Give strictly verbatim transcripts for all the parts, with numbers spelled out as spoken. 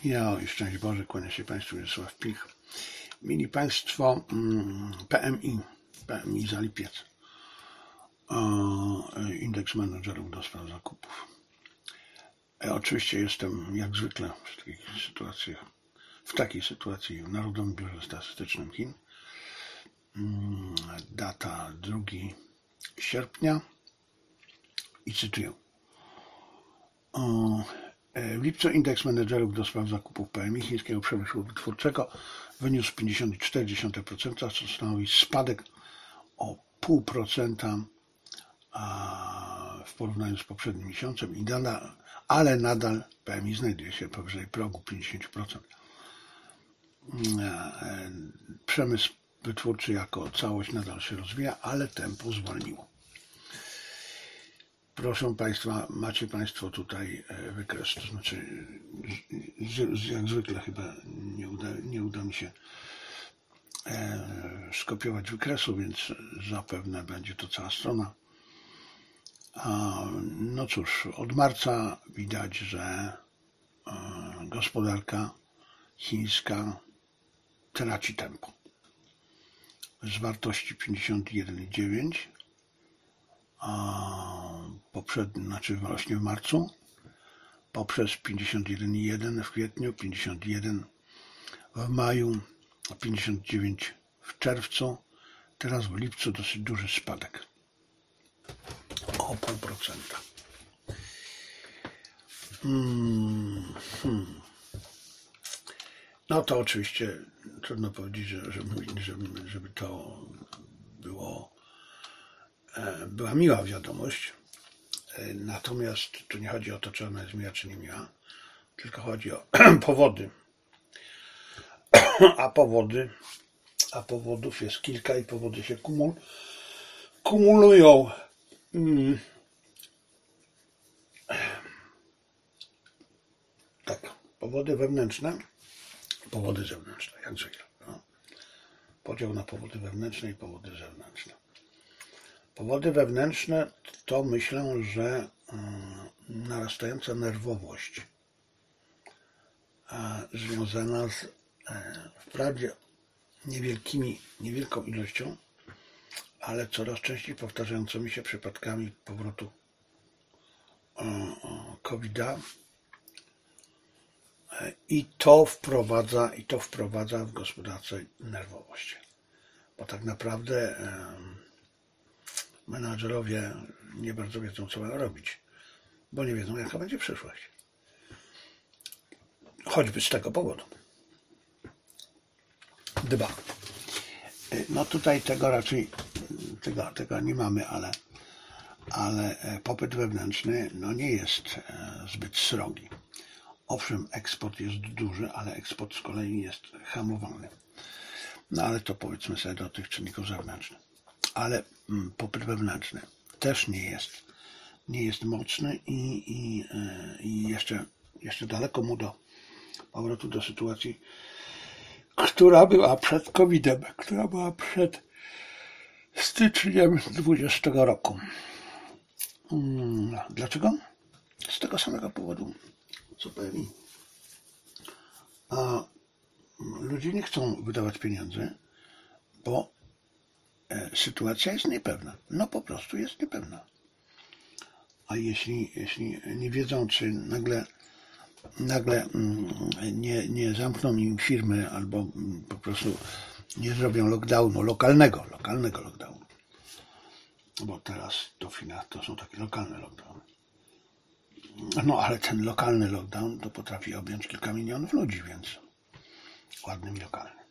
Ja i szczęść Boże, kłania się Państwu Wiesław Pich. Mili Państwo, P M I, P M I za lipiec, indeks menedżerów do spraw zakupów. Ja oczywiście jestem jak zwykle w takich sytuacjach, w takiej sytuacji w Narodowym Biurze Statystycznym Chin. Data drugiego sierpnia i cytuję. W lipcu indeks menedżerów do spraw zakupów P M I chińskiego przemysłu wytwórczego wyniósł pięćdziesiąt cztery przecinek pięć procent, co stanowi spadek o zero przecinek pięć procent w porównaniu z poprzednim miesiącem, i nadal, ale nadal P M I znajduje się powyżej progu pięćdziesiąt procent. Przemysł wytwórczy jako całość nadal się rozwija, ale tempo zwolniło. Proszę Państwa, macie Państwo tutaj wykres, to znaczy jak zwykle chyba nie uda, nie uda mi się skopiować wykresu, więc zapewne będzie to cała strona. No cóż, od marca widać, że gospodarka chińska traci tempo. Z wartości pięćdziesiąt jeden przecinek dziewięć, a poprzednio, znaczy właśnie w marcu, poprzez pięćdziesiąt jeden przecinek jeden w kwietniu, pięćdziesiąt jeden w maju, pięćdziesiąt dziewięć w czerwcu, teraz w lipcu dosyć duży spadek o pół procenta. Hmm, hmm. No to oczywiście trudno powiedzieć, że, żeby, żeby, żeby to było, była miła wiadomość. Natomiast tu nie chodzi o to, czy ona jest miła, czy nie miła, tylko chodzi o powody. A powody, a powodów jest kilka i powody się kumul, kumulują. Hmm. Tak, powody wewnętrzne, powody zewnętrzne, jak zwykle. No. Podział na powody wewnętrzne i powody zewnętrzne. Powody wewnętrzne to myślę, że narastająca nerwowość związana z wprawdzie niewielkimi, niewielką ilością, ale coraz częściej powtarzającymi się przypadkami powrotu kowida, i to wprowadza, i to wprowadza w gospodarce nerwowość. Bo tak naprawdę menadżerowie nie bardzo wiedzą, co mają robić, bo nie wiedzą, jaka będzie przyszłość. Choćby z tego powodu. Dwa. No tutaj tego raczej tego, tego nie mamy, ale, ale popyt wewnętrzny no nie jest zbyt srogi. Owszem, eksport jest duży, ale eksport z kolei jest hamowany. No ale to powiedzmy sobie do tych czynników zewnętrznych. Ale popyt wewnętrzny też nie jest, nie jest mocny i, i, i jeszcze, jeszcze daleko mu do powrotu do sytuacji, która była przed kowidem, która była przed styczniem dwudziestego roku. Dlaczego? Z tego samego powodu, co P M I. A ludzie nie chcą wydawać pieniędzy, bo sytuacja jest niepewna. No po prostu jest niepewna. A jeśli, jeśli nie wiedzą, czy nagle, nagle nie, nie zamkną im firmy albo po prostu nie zrobią lockdownu, lokalnego, lokalnego lockdownu. Bo teraz to w Chinach to są takie lokalne lockdowny. No ale ten lokalny lockdown to potrafi objąć kilka milionów ludzi, więc ładnym i lokalnym.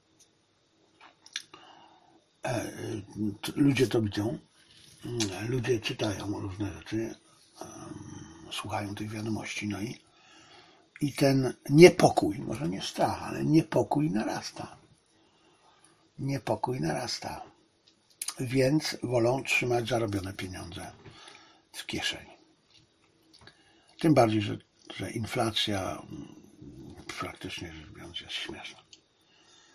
Ludzie to widzą, ludzie czytają różne rzeczy, słuchają tych wiadomości, no i, i ten niepokój, może nie strach, ale niepokój narasta. Niepokój narasta, więc wolą trzymać zarobione pieniądze w kieszeni. Tym bardziej, że, że inflacja praktycznie rzecz biorąc jest śmieszna.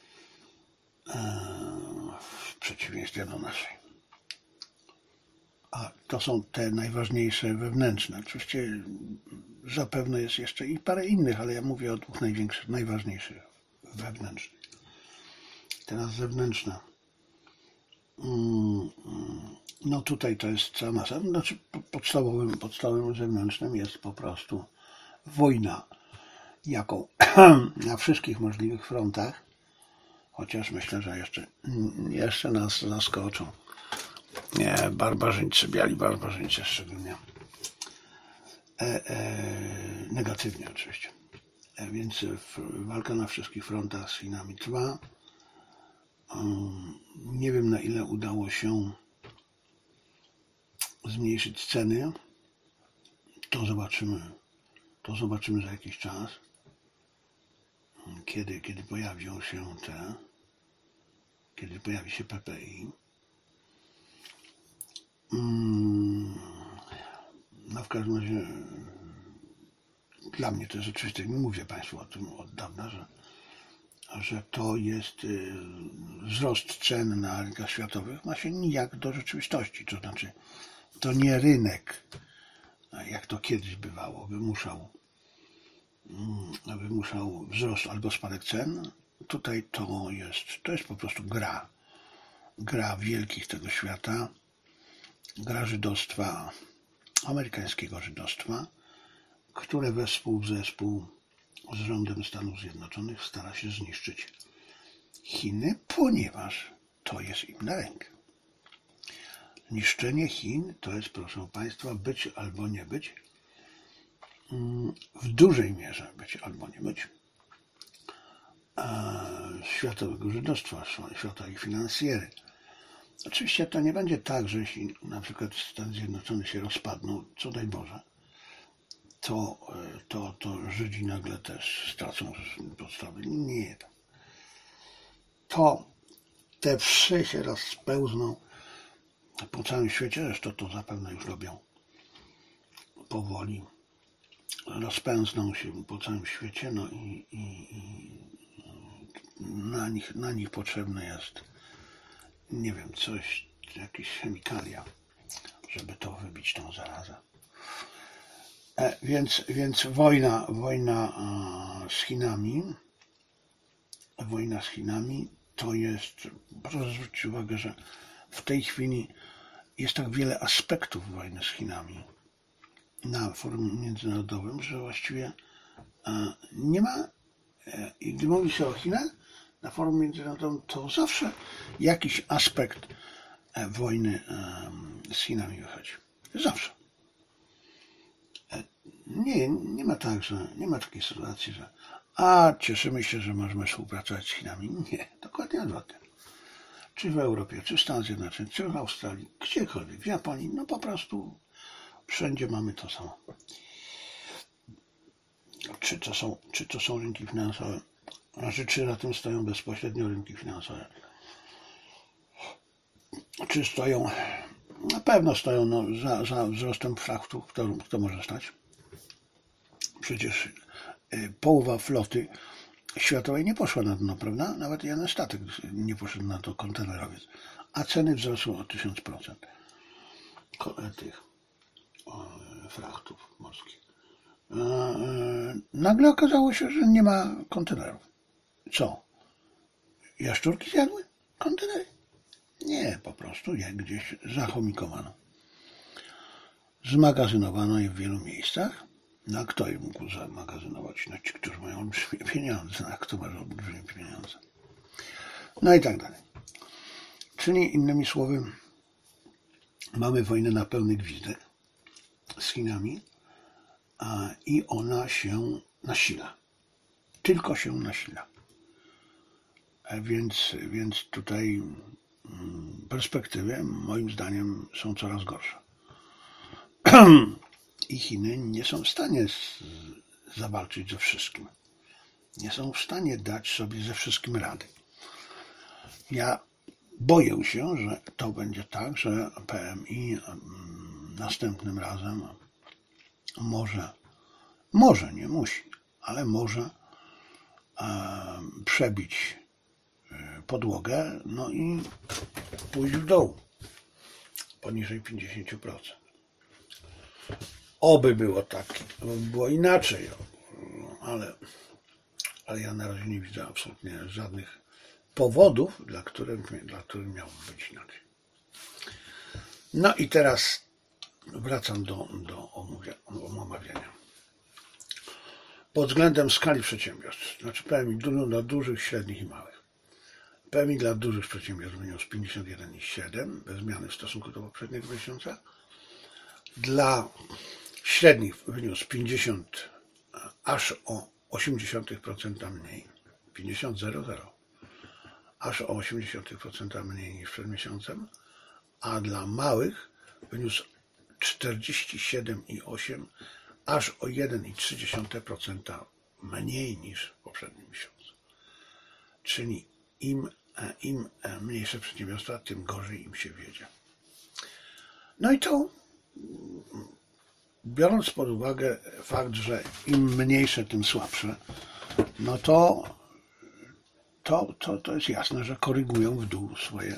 W przeciwieństwie do naszej. A to są te najważniejsze wewnętrzne. Oczywiście zapewne jest jeszcze i parę innych, ale ja mówię o dwóch największych, najważniejszych wewnętrznych. Teraz zewnętrzna. No tutaj to jest cała masa. Znaczy podstawowym, podstawowym zewnętrznym jest po prostu wojna, jaką na wszystkich możliwych frontach, chociaż myślę, że jeszcze, jeszcze nas zaskoczą. Nie, barbarzyńcy, biali barbarzyńcy szczególnie. E, e, negatywnie oczywiście. E, więc walka na wszystkich frontach z Chinami trwa. Um, nie wiem, na ile udało się zmniejszyć ceny. To zobaczymy. To zobaczymy za jakiś czas. Kiedy, kiedy pojawią się te, kiedy pojawi się P P I. No w każdym razie dla mnie to jest oczywiste, mówię Państwu o tym od dawna, że, że to jest wzrost cen na rynkach światowych ma się nijak do rzeczywistości, to znaczy to nie rynek, jak to kiedyś bywało, wymuszał, wymuszał wzrost albo spadek cen. Tutaj to jest, to jest po prostu gra, gra wielkich tego świata, gra żydostwa, amerykańskiego żydostwa, które wespół w zespół z rządem Stanów Zjednoczonych stara się zniszczyć Chiny, ponieważ to jest im na rękę. Niszczenie Chin to jest, proszę Państwa, być albo nie być, w dużej mierze być albo nie być światowego żydostwa, światowej finansjery. Oczywiście to nie będzie tak, że jeśli na przykład Stany Zjednoczone się rozpadną, co daj Boże, to, to, to Żydzi nagle też stracą podstawy. Nie. To te wszy się rozpełzną po całym świecie, zresztą to zapewne już robią powoli. Rozpędzną się po całym świecie, no i, i, i na nich, na nich potrzebne jest, nie wiem, coś, jakieś chemikalia, żeby to wybić tą zarazę. E, więc, więc wojna, wojna z Chinami, wojna z Chinami to jest, proszę zwrócić uwagę, że w tej chwili jest tak wiele aspektów wojny z Chinami na forum międzynarodowym, że właściwie e, nie ma, e, i gdy mówi się o Chinach na forum międzynarodowym, to zawsze jakiś aspekt e, wojny e, z Chinami wychodzi. Zawsze. E, nie, nie ma tak, że nie ma takiej sytuacji, że a cieszymy się, że możemy współpracować z Chinami. Nie, dokładnie odwrotnie. Czy w Europie, czy w Stanach Zjednoczonych, czy w Australii, gdziekolwiek, w Japonii, no po prostu wszędzie mamy to samo. Czy to są, czy to są rynki finansowe? Znaczy, czy na tym stoją bezpośrednio rynki finansowe? Czy stoją? Na pewno stoją no, za, za wzrostem frachtów. Kto, kto może stać? Przecież y, połowa floty światowej nie poszła na dno, prawda? Nawet jeden statek nie poszedł na to, kontenerowiec. A ceny wzrosły o tysiąc procent tych frachtów morskich. Nagle okazało się, że nie ma kontenerów. Co? Jaszczurki zjadły kontenery? Nie, po prostu je gdzieś zachomikowano. Zmagazynowano je w wielu miejscach. No a kto je mógł zamagazynować? No ci, którzy mają olbrzymie pieniądze. A kto ma olbrzymie pieniądze? No i tak dalej. Czyli innymi słowy, mamy wojnę na pełny gwizdek z Chinami a, i ona się nasila. Tylko się nasila. A więc, więc tutaj perspektywy moim zdaniem są coraz gorsze. I Chiny nie są w stanie z, zawalczyć ze wszystkim. Nie są w stanie dać sobie ze wszystkim rady. Ja boję się, że to będzie tak, że P M I następnym razem może, może, nie musi, ale może e, przebić podłogę, no i pójść w dół. poniżej pięćdziesiąt procent. Oby było tak, oby było inaczej, ale, ale ja na razie nie widzę absolutnie żadnych powodów, dla których, dla których miałoby być inaczej. No i teraz wracam do, do omawiania. Pod względem skali przedsiębiorstw, znaczy P M I dla dużych, średnich i małych. P M I dla dużych przedsiębiorstw wyniósł pięćdziesiąt jeden przecinek siedem bez zmiany w stosunku do poprzedniego miesiąca. Dla średnich wyniósł pięćdziesiąt aż o osiemdziesiąt procent mniej. pięćdziesiąt zero zero. Aż o osiemdziesiąt procent mniej niż przed miesiącem. A dla małych wyniósł czterdzieści siedem przecinek osiem, aż o jeden przecinek trzy procent mniej niż w poprzednim miesiącu. Czyli im, im mniejsze przedsiębiorstwa, tym gorzej im się wiedzie. No i to, biorąc pod uwagę fakt, że im mniejsze, tym słabsze, no to, to, to, to jest jasne, że korygują w dół swoje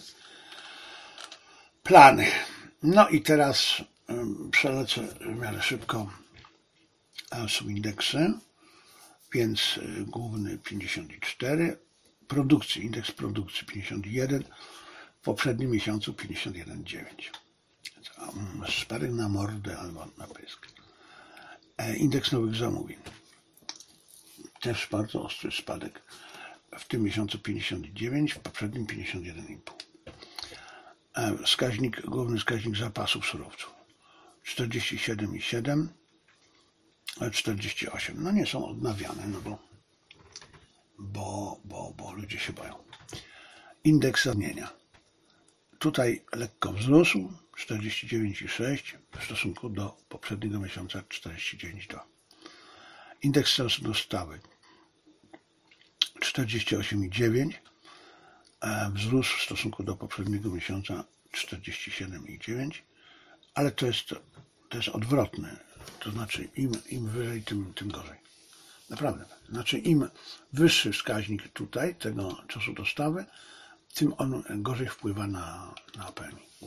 plany. No i teraz przelecę w miarę szybko są indeksy, więc główny pięćdziesiąt cztery, produkcji, indeks produkcji pięćdziesiąt jeden, w poprzednim miesiącu pięćdziesiąt jeden przecinek dziewięć. Spadek na mordę albo na pysk. Indeks nowych zamówień. Też bardzo ostry spadek. W tym miesiącu pięćdziesiąt dziewięć, w poprzednim pięćdziesiąt jeden przecinek pięć. Wskaźnik, główny wskaźnik zapasów surowców. czterdzieści siedem przecinek siedem, czterdzieści osiem. No nie są odnawiane, no bo, bo, bo, bo ludzie się boją. Indeks zatrudnienia. Tutaj lekko wzrósł, czterdzieści dziewięć przecinek sześć w stosunku do poprzedniego miesiąca czterdzieści dziewięć przecinek dwa. Indeks cen dostawy czterdzieści osiem przecinek dziewięć, wzrósł w stosunku do poprzedniego miesiąca czterdzieści siedem przecinek dziewięć, ale to jest, to jest odwrotne, to znaczy im, im wyżej, tym, tym gorzej. Naprawdę. Znaczy im wyższy wskaźnik tutaj tego czasu dostawy, tym on gorzej wpływa na, na P M I.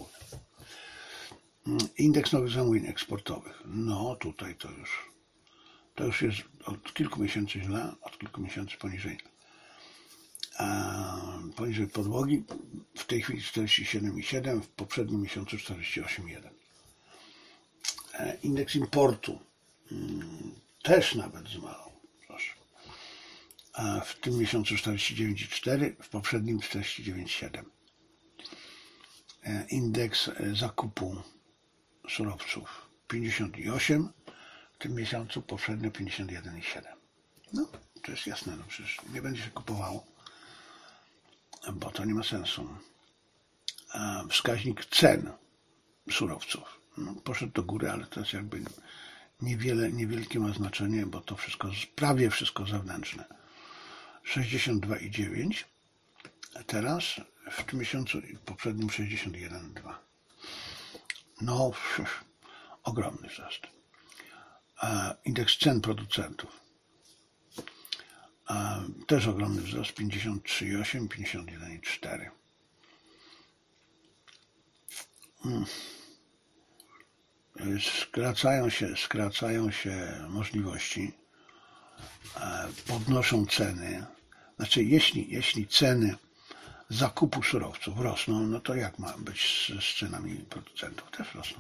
Indeks nowych zamówień eksportowych. No tutaj to już to już jest od kilku miesięcy źle, od kilku miesięcy poniżej a, poniżej podłogi. W tej chwili czterdzieści siedem przecinek siedem, w poprzednim miesiącu czterdzieści osiem przecinek jeden. Indeks importu też nawet zmalał. Proszę. A w tym miesiącu czterdzieści dziewięć przecinek cztery, w poprzednim czterdzieści dziewięć przecinek siedem. Indeks zakupu surowców pięćdziesiąt osiem, w tym miesiącu poprzednio pięćdziesiąt jeden przecinek siedem. No, to jest jasne, no przecież nie będzie się kupowało, bo to nie ma sensu. Wskaźnik cen surowców. No, poszedł do góry, ale to jest jakby niewiele, niewielkie ma znaczenie, bo to wszystko, prawie wszystko zewnętrzne. sześćdziesiąt dwa przecinek dziewięć, teraz w tym miesiącu poprzednim sześćdziesiąt jeden przecinek dwa. No, ogromny wzrost. Indeks cen producentów. Też ogromny wzrost, pięćdziesiąt trzy przecinek osiem, pięćdziesiąt jeden przecinek cztery. Skracają się, skracają się możliwości, podnoszą ceny. Znaczy, jeśli, jeśli ceny zakupu surowców rosną, no to jak ma być z, z cenami producentów? Też rosną.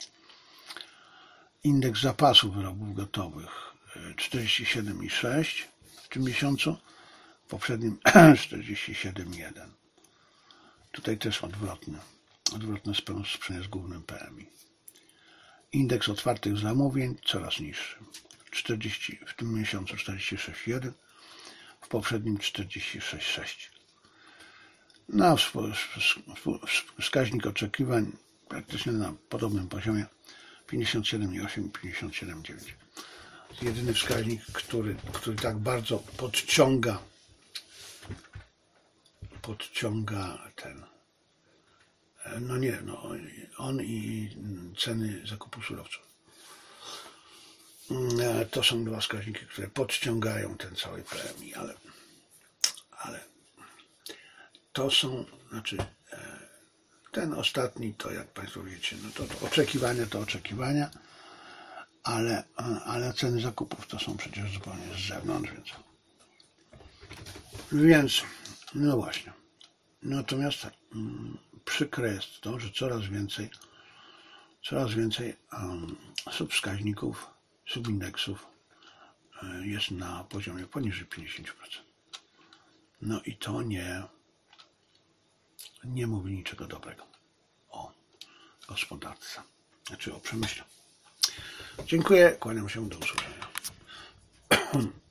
Indeks zapasów wyrobów gotowych czterdzieści siedem przecinek sześć w tym miesiącu, w poprzednim czterdzieści siedem przecinek jeden. Tutaj też odwrotne. Odwrotne sprawdzenie z głównym P M I. Indeks otwartych zamówień coraz niższy. czterdzieści, w tym miesiącu czterdzieści sześć przecinek jeden, w poprzednim czterdzieści sześć przecinek sześć. No, wskaźnik oczekiwań praktycznie na podobnym poziomie pięćdziesiąt siedem przecinek osiem, pięćdziesiąt siedem przecinek dziewięć. Jedyny wskaźnik, który, który tak bardzo podciąga podciąga ten no nie, no on i ceny zakupu surowców. To są dwa wskaźniki, które podciągają ten cały P M I, ale, ale to są, znaczy ten ostatni to, jak Państwo wiecie, no to, to oczekiwania to oczekiwania, ale, ale ceny zakupów to są przecież zupełnie z zewnątrz, więc, więc no właśnie. Natomiast mm, przykre jest to, że coraz więcej, coraz więcej um, subwskaźników, subindeksów y, jest na poziomie poniżej pięćdziesiąt procent. No i to nie, nie mówi niczego dobrego o gospodarce, znaczy o przemyśle. Dziękuję, kłaniam się, do usłyszenia.